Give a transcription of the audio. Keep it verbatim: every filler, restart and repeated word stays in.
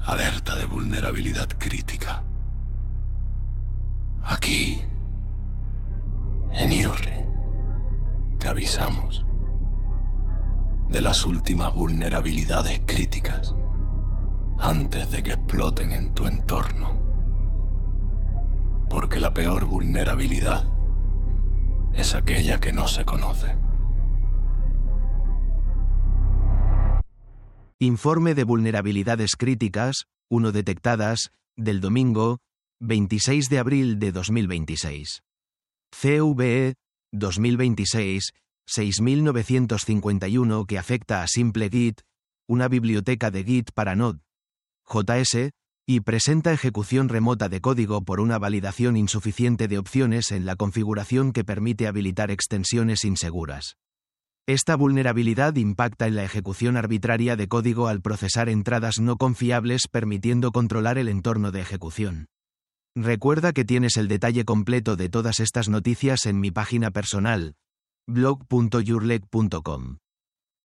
Alerta de vulnerabilidad crítica. Aquí, en I R E, te avisamos de las últimas vulnerabilidades críticas antes de que exploten en tu entorno. Porque la peor vulnerabilidad es aquella que no se conoce. Informe de vulnerabilidades críticas, uno detectadas, del domingo, veintiséis de abril de dos mil veintiséis. C V E, dos mil veintiséis, seis mil novecientos cincuenta y uno que afecta a Simple Git, una biblioteca de Git para Node J S, y presenta ejecución remota de código por una validación insuficiente de opciones en la configuración que permite habilitar extensiones inseguras. Esta vulnerabilidad impacta en la ejecución arbitraria de código al procesar entradas no confiables, permitiendo controlar el entorno de ejecución. Recuerda que tienes el detalle completo de todas estas noticias en mi página personal, blog punto yourleg punto com.